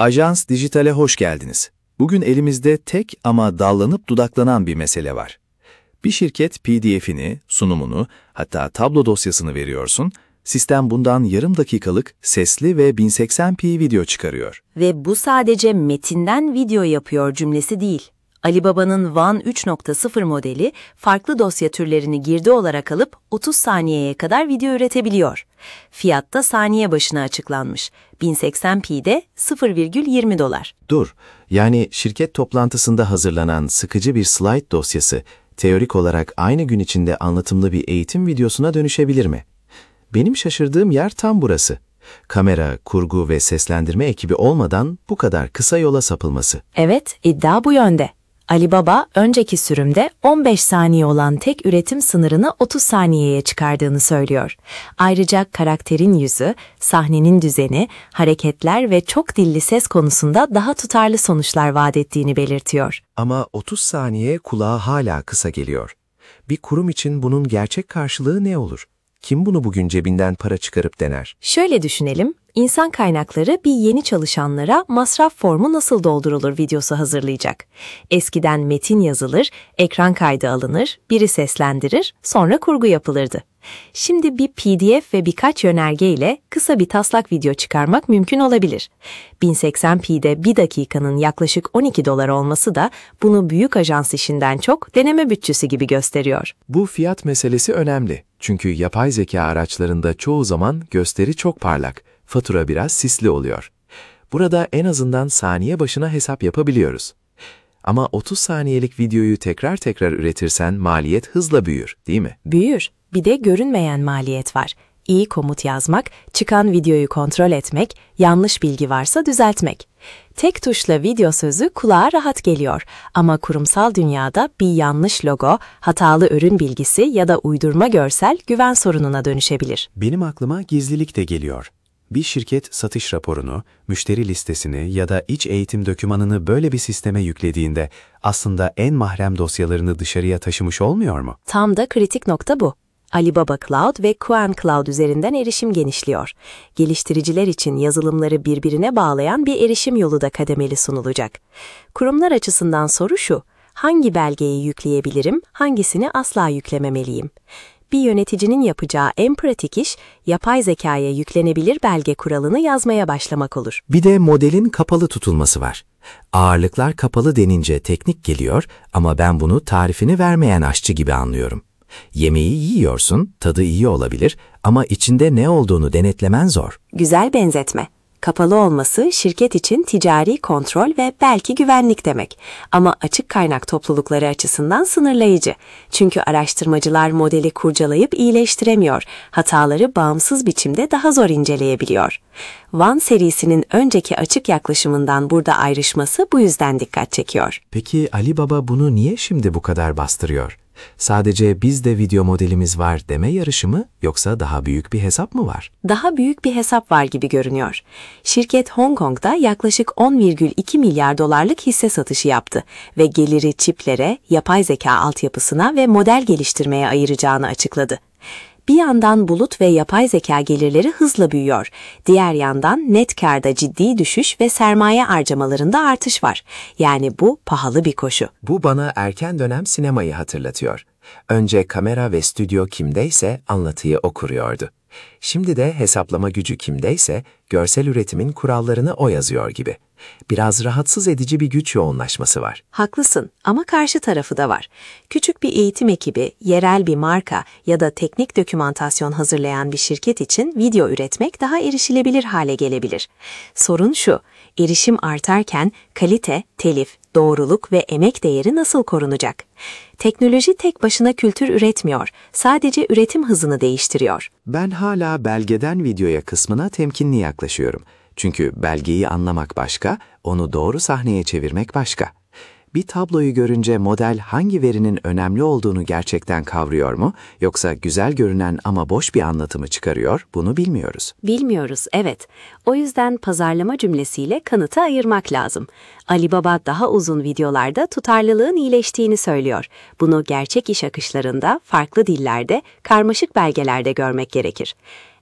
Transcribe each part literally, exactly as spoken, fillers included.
Ajans Dijital'e hoş geldiniz. Bugün elimizde tek ama dallanıp dudaklanan bir mesele var. Bir şirket P D F'ini, sunumunu, hatta tablo dosyasını veriyorsun, sistem bundan yarım dakikalık sesli ve bin seksen p video çıkarıyor. Ve bu sadece metinden video yapıyor cümlesi değil. Alibaba'nın Wan üç nokta sıfır modeli farklı dosya türlerini girdi olarak alıp otuz saniyeye kadar video üretebiliyor. Fiyat da saniye başına açıklanmış. bin seksen p'de sıfır virgül yirmi dolar. Dur, yani şirket toplantısında hazırlanan sıkıcı bir slide dosyası teorik olarak aynı gün içinde anlatımlı bir eğitim videosuna dönüşebilir mi? Benim şaşırdığım yer tam burası. Kamera, kurgu ve seslendirme ekibi olmadan bu kadar kısa yola sapılması. Evet, iddia bu yönde. Alibaba, önceki sürümde on beş saniye olan tek üretim sınırını otuz saniyeye çıkardığını söylüyor. Ayrıca karakterin yüzü, sahnenin düzeni, hareketler ve çok dilli ses konusunda daha tutarlı sonuçlar vaat ettiğini belirtiyor. Ama otuz saniye kulağa hala kısa geliyor. Bir kurum için bunun gerçek karşılığı ne olur? Kim bunu bugün cebinden para çıkarıp dener? Şöyle düşünelim, insan kaynakları bir yeni çalışanlara masraf formu nasıl doldurulur videosu hazırlayacak. Eskiden metin yazılır, ekran kaydı alınır, biri seslendirir, sonra kurgu yapılırdı. Şimdi bir P D F ve birkaç yönerge ile kısa bir taslak video çıkarmak mümkün olabilir. bin seksen p'de bir dakikanın yaklaşık on iki dolar olması da bunu büyük ajans işinden çok deneme bütçesi gibi gösteriyor. Bu fiyat meselesi önemli. Çünkü yapay zeka araçlarında çoğu zaman gösteri çok parlak, fatura biraz sisli oluyor. Burada en azından saniye başına hesap yapabiliyoruz. Ama otuz saniyelik videoyu tekrar tekrar üretirsen maliyet hızla büyür, değil mi? Büyür. Bir de görünmeyen maliyet var. İyi komut yazmak, çıkan videoyu kontrol etmek, yanlış bilgi varsa düzeltmek. Tek tuşla video sözü kulağa rahat geliyor ama kurumsal dünyada bir yanlış logo, hatalı ürün bilgisi ya da uydurma görsel güven sorununa dönüşebilir. Benim aklıma gizlilik de geliyor. Bir şirket satış raporunu, müşteri listesini ya da iç eğitim dokümanını böyle bir sisteme yüklediğinde aslında en mahrem dosyalarını dışarıya taşımış olmuyor mu? Tam da kritik nokta bu. Alibaba Cloud ve Kuan Cloud üzerinden erişim genişliyor. Geliştiriciler için yazılımları birbirine bağlayan bir erişim yolu da kademeli sunulacak. Kurumlar açısından soru şu: hangi belgeyi yükleyebilirim, hangisini asla yüklememeliyim? Bir yöneticinin yapacağı en pratik iş, yapay zekaya yüklenebilir belge kuralını yazmaya başlamak olur. Bir de modelin kapalı tutulması var. Ağırlıklar kapalı denince teknik geliyor ama ben bunu tarifini vermeyen aşçı gibi anlıyorum. Yemeği yiyorsun, tadı iyi olabilir ama içinde ne olduğunu denetlemen zor. Güzel benzetme. Kapalı olması şirket için ticari kontrol ve belki güvenlik demek. Ama açık kaynak toplulukları açısından sınırlayıcı. Çünkü araştırmacılar modeli kurcalayıp iyileştiremiyor. Hataları bağımsız biçimde daha zor inceleyebiliyor. Wan serisinin önceki açık yaklaşımından burada ayrışması bu yüzden dikkat çekiyor. Peki Alibaba bunu niye şimdi bu kadar bastırıyor? Sadece bizde video modelimiz var deme yarışı mı yoksa daha büyük bir hesap mı var? Daha büyük bir hesap var gibi görünüyor. Şirket Hong Kong'da yaklaşık on virgül iki milyar dolarlık hisse satışı yaptı ve geliri çiplere, yapay zeka altyapısına ve model geliştirmeye ayıracağını açıkladı. Bir yandan bulut ve yapay zeka gelirleri hızla büyüyor. Diğer yandan net kârda ciddi düşüş ve sermaye harcamalarında artış var. Yani bu pahalı bir koşu. Bu bana erken dönem sinemayı hatırlatıyor. Önce kamera ve stüdyo kimdeyse anlatıyı o kuruyordu. Şimdi de hesaplama gücü kimdeyse görsel üretimin kurallarını o yazıyor gibi. Biraz rahatsız edici bir güç yoğunlaşması var. Haklısın ama karşı tarafı da var. Küçük bir eğitim ekibi, yerel bir marka ya da teknik dokümantasyon hazırlayan bir şirket için video üretmek daha erişilebilir hale gelebilir. Sorun şu: erişim artarken kalite, telif, doğruluk ve emek değeri nasıl korunacak? Teknoloji tek başına kültür üretmiyor, sadece üretim hızını değiştiriyor. Ben hala belgeden videoya kısmına temkinli yaklaşıyorum. Çünkü belgeyi anlamak başka, onu doğru sahneye çevirmek başka. Bir tabloyu görünce model hangi verinin önemli olduğunu gerçekten kavruyor mu, yoksa güzel görünen ama boş bir anlatımı çıkarıyor, bunu bilmiyoruz. Bilmiyoruz, evet. O yüzden pazarlama cümlesiyle kanıtı ayırmak lazım. Alibaba daha uzun videolarda tutarlılığın iyileştiğini söylüyor. Bunu gerçek iş akışlarında, farklı dillerde, karmaşık belgelerde görmek gerekir.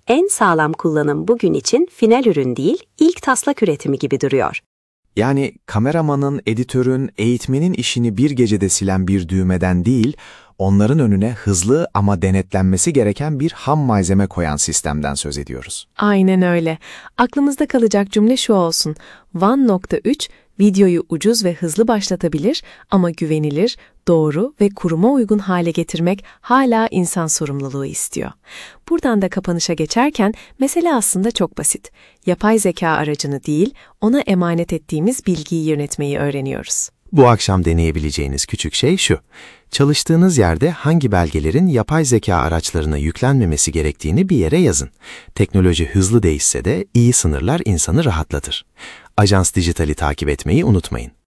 En sağlam kullanım bugün için final ürün değil, ilk taslak üretimi gibi duruyor. Yani kameramanın, editörün, eğitmenin işini bir gecede silen bir düğmeden değil, onların önüne hızlı ama denetlenmesi gereken bir ham malzeme koyan sistemden söz ediyoruz. Aynen öyle. Aklımızda kalacak cümle şu olsun. One nokta üç videoyu ucuz ve hızlı başlatabilir ama güvenilir, doğru ve kuruma uygun hale getirmek hala insan sorumluluğu istiyor. Buradan da kapanışa geçerken mesele aslında çok basit. Yapay zeka aracını değil, ona emanet ettiğimiz bilgiyi yönetmeyi öğreniyoruz. Bu akşam deneyebileceğiniz küçük şey şu: çalıştığınız yerde hangi belgelerin yapay zeka araçlarına yüklenmemesi gerektiğini bir yere yazın. Teknoloji hızlı değişse de iyi sınırlar insanı rahatlatır. Ajans Dijital'i takip etmeyi unutmayın.